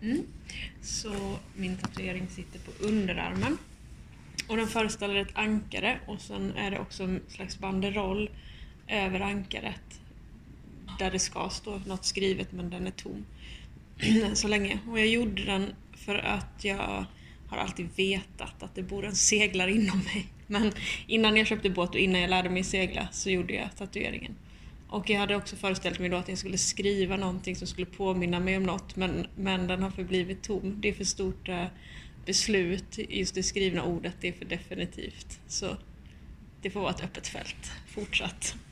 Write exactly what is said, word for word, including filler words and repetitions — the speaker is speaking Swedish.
Mm. Så min tatuering sitter på underarmen. Och den föreställer ett ankare och sen är det också en slags banderoll över ankaret. Där det ska stå något skrivet men den är tom. Så länge. Och jag gjorde den för att jag har alltid vetat att det bor en seglare inom mig. Men innan jag köpte båt och innan jag lärde mig segla så gjorde jag tatueringen. Och jag hade också föreställt mig då att jag skulle skriva någonting som skulle påminna mig om något. Men, men den har förblivit tom. Det är för stort äh, beslut. Just det skrivna ordet, det är för definitivt. Så det får vara ett öppet fält. Fortsatt.